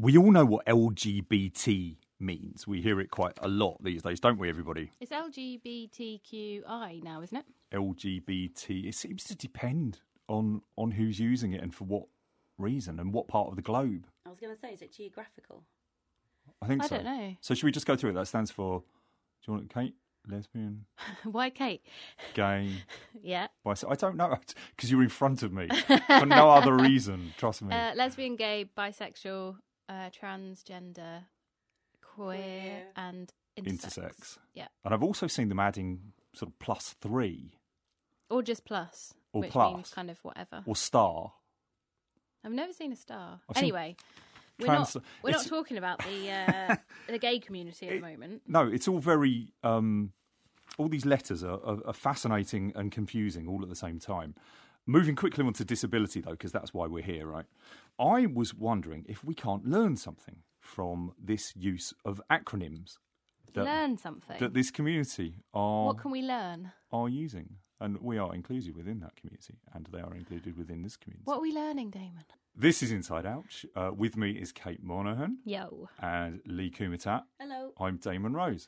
We all know what LGBT means. We hear it quite a lot these days, don't we, everybody? It's LGBTQI now, isn't it? LGBT. It seems to depend on who's using it and for what reason and what part of the globe. I was going to say, is it geographical? I think so. I don't know. So should we just go through it? That stands for, do you want Kate? Lesbian? Why Kate? Gay? Yeah. Bisexual? I don't know, because you're in front of me. For no other reason, trust me. Lesbian, gay, bisexual, transgender, queer, and intersex. Yeah. And I've also seen them adding sort of +3. Or just plus, Or which plus. means kind of whatever. Or star. I've never seen a star. I've seen Anyway, we're not talking about the gay community at the moment. No, it's all very... all these letters are fascinating and confusing all at the same time. Moving quickly on to disability, though, because that's why we're here, right? I was wondering if we can't learn something from this use of acronyms. Learn something? That this community are... What can we learn? Are using. And we are included within that community, and they are included within this community. What are we learning, Damon? This is Inside Out. With me is Kate Monaghan. Yo. And Lee Kumitat. Hello. I'm Damon Rose.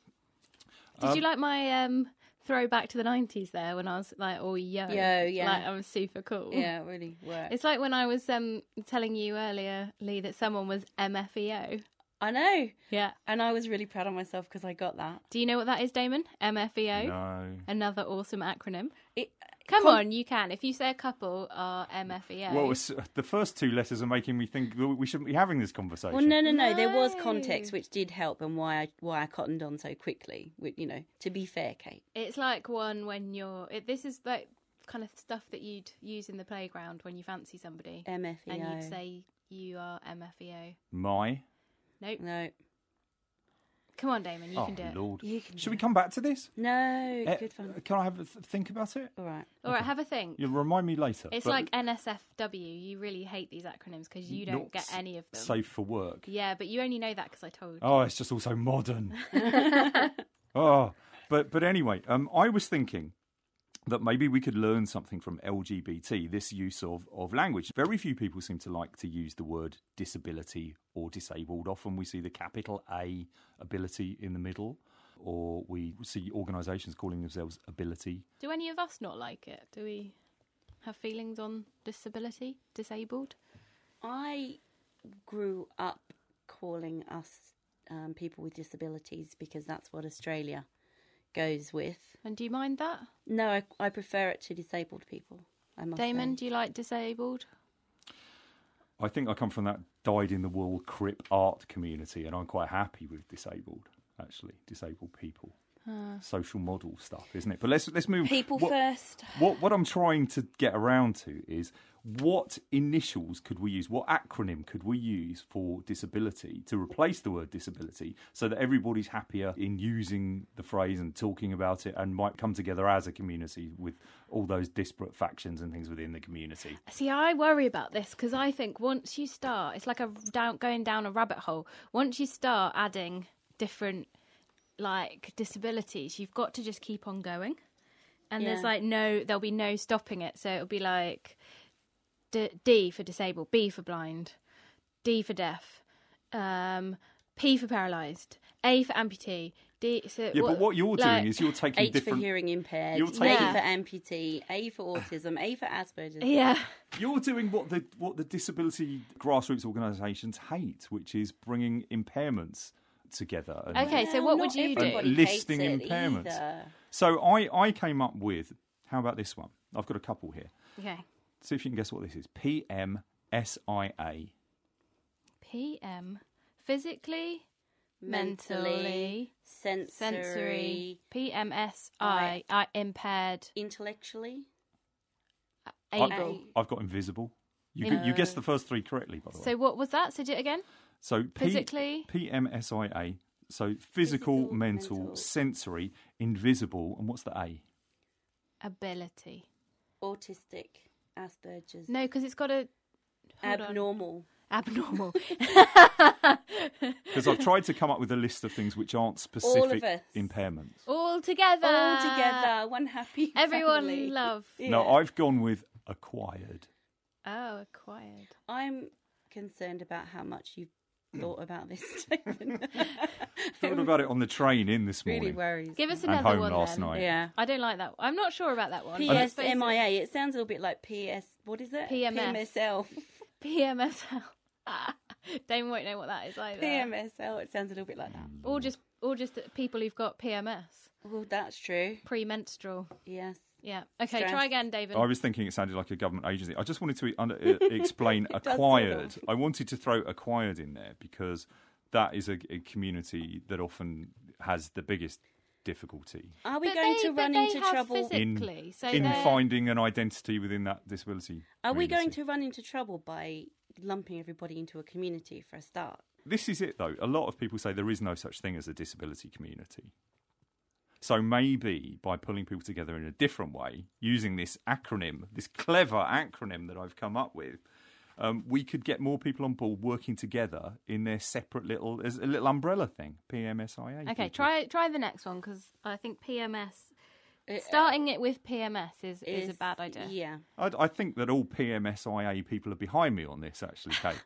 Did you like my throwback to the 90s there when I was like, oh, yo. Yeah. Like, I'm super cool. Yeah, it really worked. It's like when I was telling you earlier, Lee, that someone was MFEO. I know. Yeah. And I was really proud of myself because I got that. Do you know what that is, Damon? MFEO? No. Another awesome acronym. Come on, you can. If you say a couple are MFEO. Well, the first two letters are making me think that we shouldn't be having this conversation. Well, no. There was context which did help and why I cottoned on so quickly. To be fair, Kate. It's like one when you're... this is like kind of stuff that you'd use in the playground when you fancy somebody. MFEO. And you'd say you are MFEO. My? Nope. No. Come on, Damon, you can do it. Lord. You can Should we come back to this? No, it's good fun. Can I have a think about it? All right. All right, have a think. You'll remind me later. It's like NSFW. You really hate these acronyms because you don't get any of them. Safe for work. Yeah, but you only know that because I told you. Oh, it's just all so modern. But anyway, I was thinking that maybe we could learn something from LGBT, this use of language. Very few people seem to like to use the word disability or disabled. Often we see the capital A, ability, in the middle, or we see organisations calling themselves ability. Do any of us not like it? Do we have feelings on disability, disabled? I grew up calling us people with disabilities because that's what Australia goes with. And do you mind that? No, I prefer it to disabled people, I must Damon, say. do you like disabled? I think I come from that dyed-in-the-wool crip art community, and I'm quite happy with disabled people. Social model stuff, isn't it? But let's move. People first. What I'm trying to get around to is what initials could we use? What acronym could we use for disability to replace the word disability so that everybody's happier in using the phrase and talking about it and might come together as a community with all those disparate factions and things within the community? See, I worry about this because I think once you start, it's like going down a rabbit hole. Once you start adding different disabilities, you've got to just keep on going. And there's there'll be no stopping it. So it'll be like D for disabled, B for blind, D for deaf, P for paralysed, A for amputee, D. So but what you're doing is you're taking H different. for hearing impaired, You're A taking- for amputee, A for autism, A for Asperger's. Yeah. You're doing what the disability grassroots organisations hate, which is bringing impairments together. And Okay, so what would not you do? everybody listing hates it impairments. either. So I came up with, how about this one? I've got a couple here. Okay. See if you can guess what this is. PMSIA. PM, physically, mentally, sensory, PMSI, impaired, intellectually. able. I've got invisible. You guessed the first three correctly, by the way. So what was that? So do it again. So Physically? PMSIA. So physical, mental, mental. sensory, invisible, and what's the A? Ability. Autistic, Asperger's. No, because it's got a... hold on. Abnormal. Abnormal. Because I've tried to come up with a list of things which aren't specific us. impairments. All together. All together, one happy Everyone family. love. Yeah. No, I've gone with acquired. Oh, acquired. I'm concerned about how much you've thought about this, Stephen. Thought about it on the train in this morning. Really worries. Give us And another home one last then. night. Yeah. I don't like that. I'm not sure about that one. PSMIA. It sounds a little bit like PS. What is it? PMS. PMSL. PMSL. Damon won't know what that is either. PMSL. It sounds a little bit like that. Or just people who've got PMS, Well, that's true. premenstrual. Yes. Yeah. Okay, Stress. try again, David. I was thinking it sounded like a government agency. I just wanted to explain It does acquired. sort I wanted to throw acquired in there because that is a community that often has the biggest difficulty Are we But going they- to but run they into have trouble? physically, so in they're- finding an identity within that disability. Are we going community. to run into trouble by lumping everybody into a community for a start? This is it, though. A lot of people say there is no such thing as a disability community. So maybe by pulling people together in a different way, using this acronym, this clever acronym that I've come up with, we could get more people on board working together in their separate little, as a little umbrella thing, PMSIA. Okay, people. try the next one because I think PMS. Starting it with PMS is a bad idea. Yeah. I think that all PMSIA people are behind me on this, actually, Kate.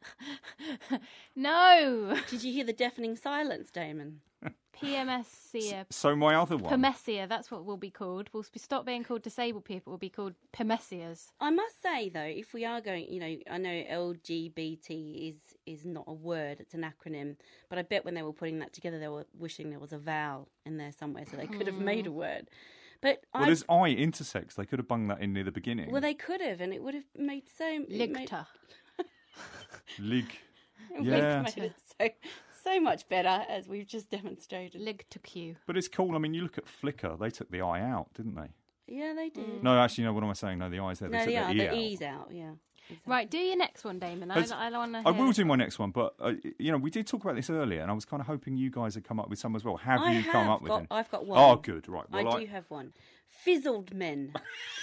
No, Did you hear the deafening silence, Damon? PMSia, So my other one, Pemesia. That's what we'll be called. We'll stop being called disabled people. We'll be called Pemesias. I must say, though, if we are going, I know LGBT is not a word, it's an acronym, but I bet when they were putting that together, they were wishing there was a vowel in there somewhere so they could have made a word. But well, there's I intersex. They could have bunged that in near the beginning. well, they could have, and it would have made Ligta. Lig. It Yeah. made it so much better, as we've just demonstrated. Ligtaq. But it's cool. I mean, you look at Flickr. They took the I out, didn't they? Yeah, they did. No, actually, no. What am I saying? No, the I's there. They No, took the the E out. E's out, yeah. Exactly. Right, do your next one, Damon. I want to. I will do my next one, but we did talk about this earlier, and I was kind of hoping you guys had come up with some as well. Have you come up with them? I've got one. Oh, good. Right. Well, I do have one. Fizzled men.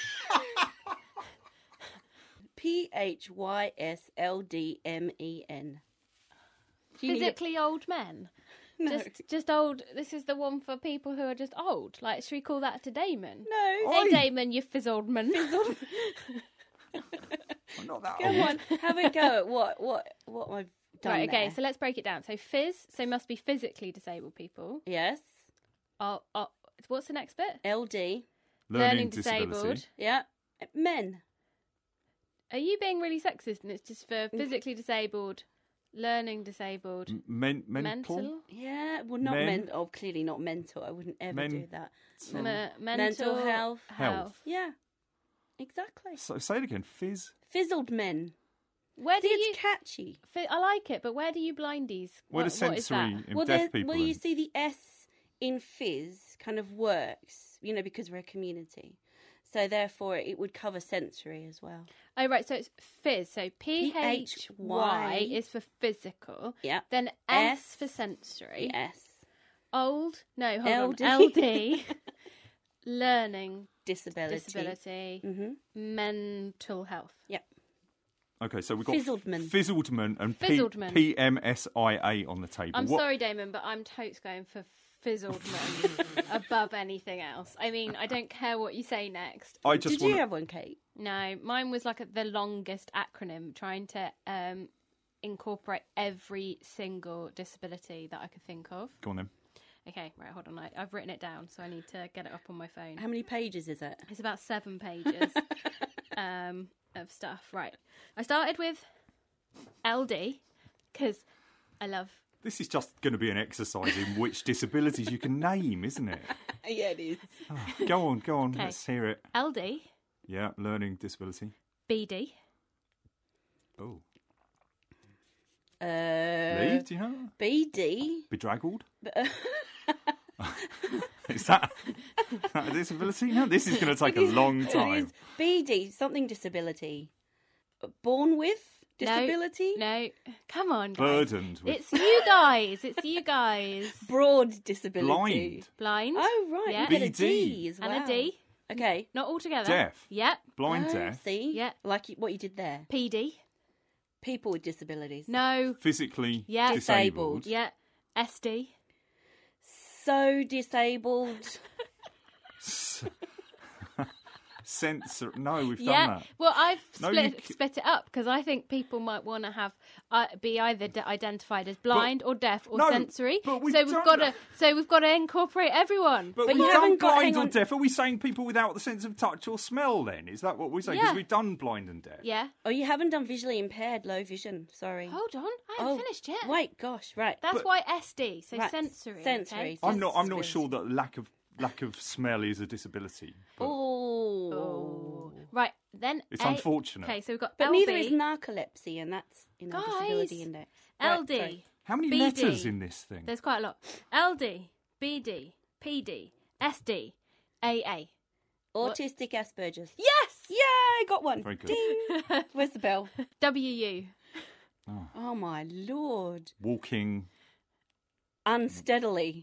PHYSLDMEN. Do you need Physically old men. No. Just old. This is the one for people who are just old. Like, should we call that to Damon? No. Hey, Damon, you fizzled man. I'm not that Come old. on, have a go at what I've done. Right, okay, there. so let's break it down. So so must be physically disabled people. Yes. What's the next bit? LD. Learning disabled. disability. Yeah. Men. Are you being really sexist and it's just for physically disabled, learning disabled, Mental. mental? Yeah. Well, not Men. mental. Oh, clearly not mental. I wouldn't ever Men. do that. Mental health. Health. Yeah. Exactly. So say it again. Fizzled men. Where See, do it's you? catchy. I like it, but where do you blindies? Where do What is that? sensory and Well, deaf people? you in? see the S in fizz kind of works, because we're a community. So therefore, it would cover sensory as well. Oh, right, so it's fizz. So PHY PHY is for physical. Yeah. Then S for sensory. Yes. Old. No, hold LD. on. LD. Learning Disability. disability. Mental health. Yep. Okay, so we've got Fizzledman. Fizzledman and Fizzledman. PMSIA on the table. I'm What- sorry, Damon, but I'm totes going for fizzled man above anything else. I mean, I don't care what you say next. I just Did want you have one, Kate? No, mine was like the longest acronym, trying to incorporate every single disability that I could think of. Go on then. Okay, right, hold on. I've written it down, so I need to get it up on my phone. How many pages is it? It's about 7 pages of stuff. Right. I started with LD because I love. This is just going to be an exercise in which disabilities you can name, isn't it? Yeah, it is. Go on. Okay. Let's hear it. LD, Yeah, learning disability. BD, Oh. Uh, Lee, do you know? BD. Bedraggled? Is that a disability? No, this is going to take a long time. It is BD, something disability. Born with disability? No, come on, guys. Burdened with It's you guys. It's you guys. Broad disability. blind, Blind. Oh, right. Yeah. You get a BD. D as well. And a D. Okay. Not all together. Deaf. Yep. blind, Oh, deaf, See? Yeah. Like what you did there. PD. People with disabilities. No. physically Yeah. disabled. Yeah. SD. So disabled. Sensor. No, we've Yeah, done that. well, I've No, split it up because I think people might want to have be either identified as blind or deaf or No, sensory. but we've so we've done got that. we've got to incorporate everyone. But you we've haven't done got- blind hang or on. deaf. Are we saying people without the sense of touch or smell then? Is that what we're saying? Because Yeah. we've done blind and deaf. Yeah. Oh, you haven't done visually impaired, low vision. Sorry. Hold on, I haven't finished yet. Wait, gosh, right. That's But- why SD, so Right, sensory. sensory. Okay? I'm not Sensory. sure that lack of smell is a disability. But Oh. Right, then it's A- unfortunate. Okay, so we've got But LB, neither is narcolepsy, and that's Guys, disability index. LD. sorry. How many BD. letters in this thing? There's quite a lot. LD, BD, PD, SD, AA. Autistic Asperger's. Yes! Yay, got one. Very good. Ding. Where's the bell? WU. Oh my lord. Walking, Unsteadily.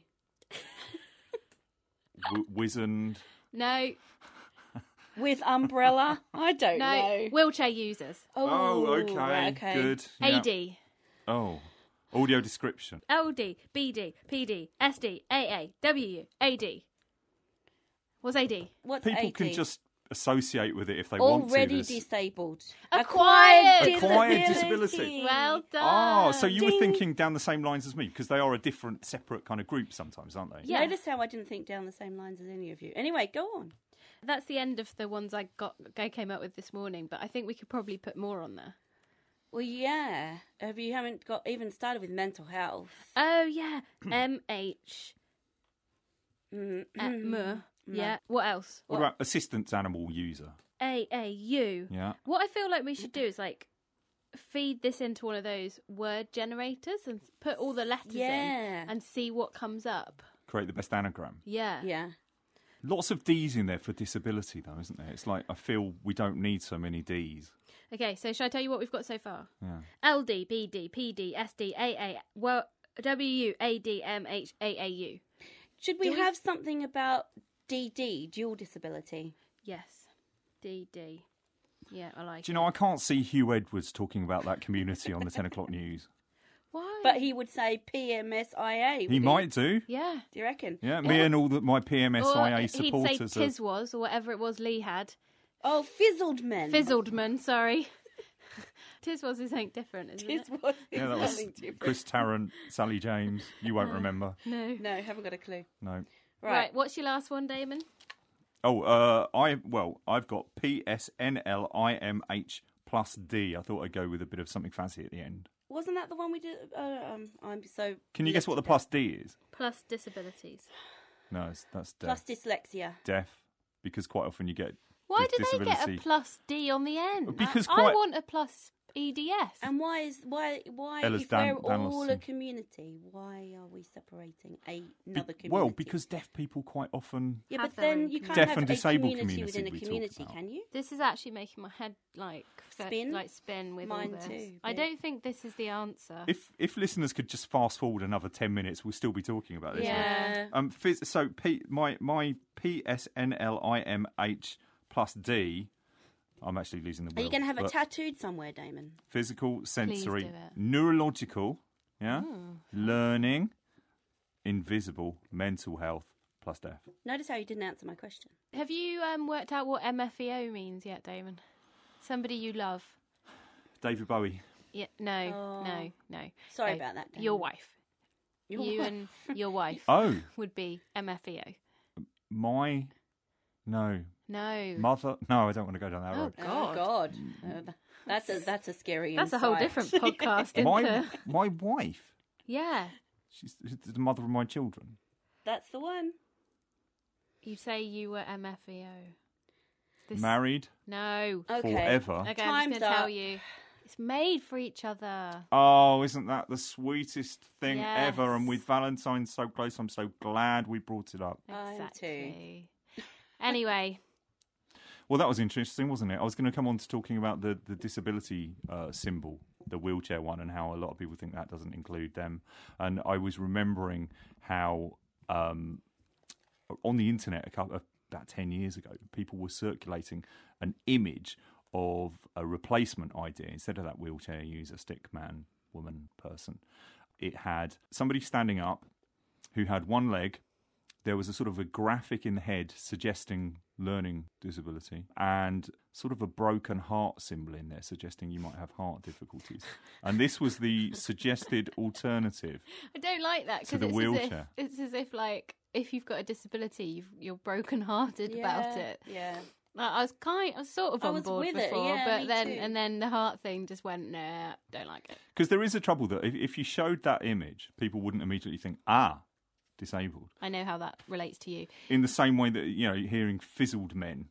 wizened. No, With umbrella? I don't no. know. Wheelchair users. Oh, okay. right, okay. Good. Yeah. AD. Oh, audio description. LD, BD, PD, SD, AA, WU, AD. What's AD? What's People 80? can just associate with it if they want to. Already There's- disabled. Acquired disability. Well done. Oh, so you were Ding. thinking down the same lines as me because they are a different, separate kind of group sometimes, aren't they? Yeah. Notice how I didn't think down the same lines as any of you. Anyway, go on. That's the end of the ones I came up with this morning, but I think we could probably put more on there. Well, yeah. If you haven't got even started with mental health. Oh, yeah. MH. Mm. M. Yeah. What else? What about assistance animal user? AAU. Yeah. What I feel like we should do is like feed this into one of those word generators and put all the letters Yeah. in and see what comes up. Create the best anagram. Yeah. Yeah. Lots of D's in there for disability, though, isn't there? It's like I feel we don't need so many D's. Okay, so shall I tell you what we've got so far? Yeah. LD, BD, PD, SD, AA, WU, AD, MH, AAU. Should we Do we- have something about DD, dual disability? Yes. DD. Yeah, I like Do you know, I can't see Hugh Edwards talking about that community on the 10 o'clock news. Why? But he would say PMSIA. He wouldn't might do. Yeah. Do you reckon? Yeah, me and all my PMSIA He'd supporters. say Tiz was, or whatever it was Lee had. Oh, fizzled men. Fizzled man, sorry. Tiz was is something different, isn't This it? was Yeah, that was something different. Chris Tarrant, Sally James. You won't remember. No. No, haven't got a clue. No. Right, what's your last one, Damon? Oh, I've got PSNLIMH plus D. I thought I'd go with a bit of something fancy at the end. Wasn't that the one we did? I'm so. Can you guess what the plus D is? Plus disabilities. No, that's deaf. Plus dyslexia. Deaf, because quite often you get Why dis- do they get a disability. plus D on the end? Because I quite- want a plus EDS. And why Ella's if we're Dan- all a Danielson. community, why are we separating another community? Well, because deaf people quite often. yeah, have but their then own you can't Deaf have and a disabled community community within a we talk community, about. can you? This is actually making my head spin with Mine all this. too, I yeah. don't think this is the answer. If listeners could just fast forward another 10 minutes, we'll still be talking about this. Yeah. So my PSNLIMH plus D. I'm actually losing the Are wheel. you going to have it but tattooed somewhere, Damon? Physical, sensory, do it. neurological, yeah, learning, invisible, mental health plus deaf. Notice how you didn't answer my question. Have you worked out what MFEO means yet, Damon? Somebody you love. David Bowie. Yeah, no. Sorry No, about that, Damon. Your wife. Your you wife. and your wife Oh, would be MFEO. no. No. No, I don't want to go down that Oh, road. Oh, God. That's a scary That's a whole insight. different podcast. Isn't My it? my wife. Yeah. She's the mother of my children. That's the one. You say you were MFEO. This- Married No. Okay. forever. Okay, I'm Time's just going to tell up. you. It's made for each other. Oh, isn't that the sweetest thing Yes. ever? And with Valentine's so close, I'm so glad we brought it up. I am Exactly. Anyway, Well, that was interesting, wasn't it? I was going to come on to talking about the disability symbol, the wheelchair one, and how a lot of people think that doesn't include them. And I was remembering how on the internet about 10 years ago, people were circulating an image of a replacement idea instead of that wheelchair user, stick man, woman, person. It had somebody standing up who had one leg, there was a sort of a graphic in the head suggesting learning disability and sort of a broken heart symbol in there suggesting you might have heart difficulties. And this was the suggested alternative. I don't like that to the wheelchair. It's as if like if you've got a disability, you're broken-hearted about it. Yeah. I was sort of on board with it, before, yeah, but me then too. and then the heart thing just went, nah, don't like it. Because there is a trouble that if you showed that image, people wouldn't immediately think, disabled. I know how that relates to you. In the same way that, you know, hearing fizzled men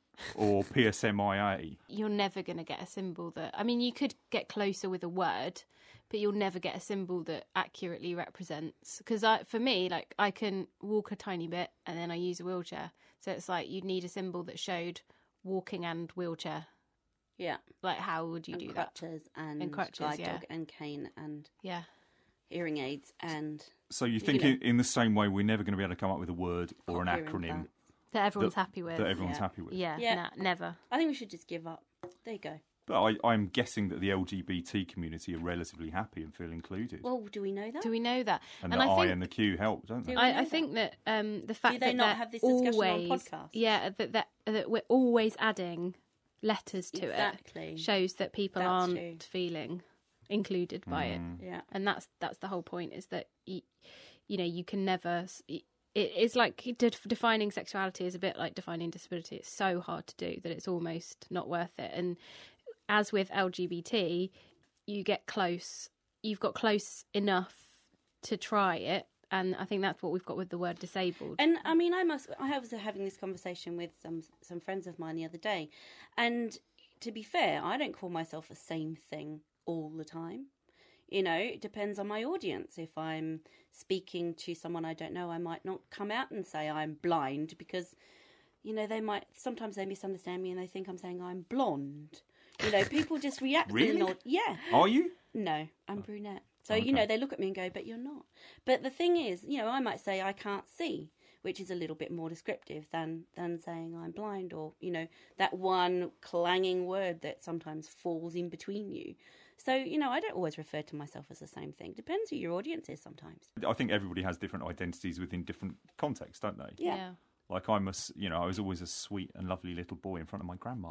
or PSMIA. You're never going to get a symbol that... I mean, you could get closer with a word, but you'll never get a symbol that accurately represents... Because for me, like, I can walk a tiny bit and then I use a wheelchair. So it's like you'd need a symbol that showed walking and wheelchair. Yeah. Like, how would you do that? And crutches, guide yeah. dog and cane and Yeah. hearing aids and... So you think in the same way we're never going to be able to come up with a word or an acronym That everyone's happy with. that everyone's happy with? Yeah, Yeah. never. I think we should just give up. There you go. But I'm guessing that the LGBT community are relatively happy and feel included. Well, do we know that? Do we know that? and and the I I think, and the Q help, don't they? Do we know I that? think that the fact Do they that not they're have this discussion on always, podcasts? Yeah, that we're always adding letters to Exactly. it shows that people That's aren't true. feeling included by it, Yeah. and that's the whole point. Is that you know you can never. It's like defining sexuality is a bit like defining disability. It's so hard to do that it's almost not worth it. And as with LGBT, you get close. You've got close enough to try it, and I think that's what we've got with the word disabled. And I mean, I was having this conversation with some friends of mine the other day, and to be fair, I don't call myself the same thing all the time. You know, it depends on my audience. If I'm speaking to someone I don't know, I might not come out and say I'm blind because, you know, sometimes they misunderstand me and they think I'm saying I'm blonde. You know, people just react. Really? Yeah. Are you? No, I'm brunette. So, Okay. you know, they look at me and go, but you're not. But the thing is, you know, I might say I can't see, which is a little bit more descriptive than saying I'm blind or, you know, that one clanging word that sometimes falls in between you. So, you know, I don't always refer to myself as the same thing. Depends who your audience is sometimes. I think everybody has different identities within different contexts, don't they? Yeah. Like I was always a sweet and lovely little boy in front of my grandma.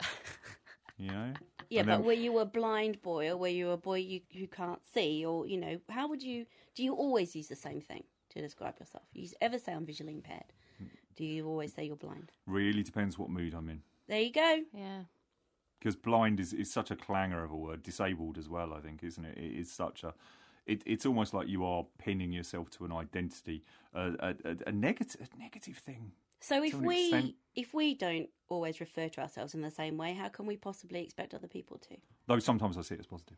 You know? Yeah, And but then- were you a blind boy or were you a boy who can't see? Or, you know, do you always use the same thing to describe yourself? You ever say I'm visually impaired? Do you always say you're blind? Really depends what mood I'm in. There you go. Yeah. Because blind is such a clanger of a word. Disabled as well, I think, isn't it? It is such a... It's almost like you are pinning yourself to an identity, a negative thing. So To an extent. if we don't always refer to ourselves in the same way, how can we possibly expect other people to? Though sometimes I see it as positive.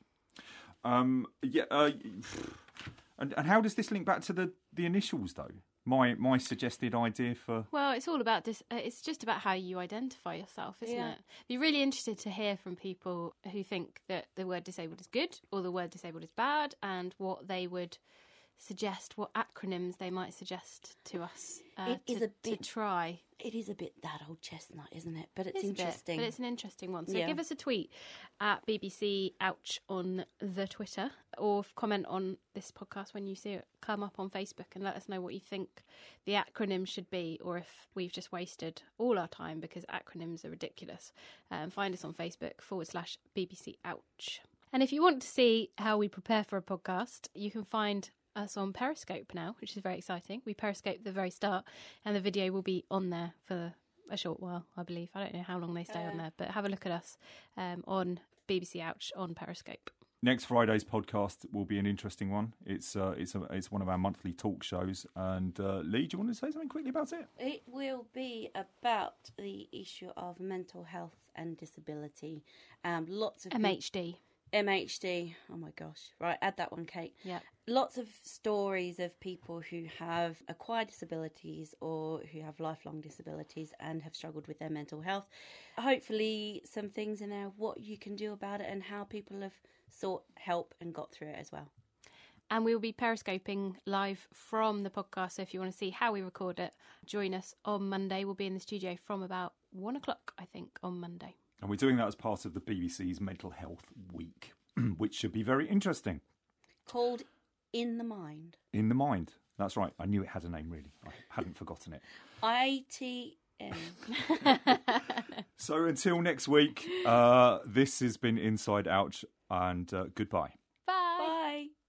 And how does this link back to the initials, though? My suggested idea for... Well, it's all about this. It's just about how you identify yourself, isn't Yeah. it? Be really interested to hear from people who think that the word disabled is good or the word disabled is bad, and what they would suggest, what acronyms they might suggest to us It is a bit- to try. It is a bit that old chestnut, isn't it? But it's It's a bit, interesting. but it's an interesting one. So Yeah. give us a tweet at BBC Ouch on the Twitter, or comment on this podcast when you see it come up on Facebook, and let us know what you think the acronym should be, or if we've just wasted all our time because acronyms are ridiculous. Find us on Facebook /BBC Ouch. And if you want to see how we prepare for a podcast, you can find us on Periscope now, which is very exciting. We Periscope at the very start, and the video will be on there for a short while, I believe. I don't know how long they stay on there, but have a look at us on BBC Ouch on Periscope. Next Friday's podcast will be an interesting one. It's one of our monthly talk shows. And Lee, do you want to say something quickly about it? It will be about the issue of mental health and disability. Lots of MHD. Oh my gosh. Right, add that one, Kate. Yeah. Lots of stories of people who have acquired disabilities or who have lifelong disabilities and have struggled with their mental health. Hopefully some things in there, what you can do about it and how people have sought help and got through it as well. And we will be Periscoping live from the podcast. So if you want to see how we record it, join us on Monday. We'll be in the studio from about 1 o'clock, I think, on Monday. And we're doing that as part of the BBC's Mental Health Week, which should be very interesting. Called In the Mind. In the Mind. That's right. I knew it had a name, really. I hadn't forgotten it. ITM. So until next week, this has been Inside Ouch, and goodbye.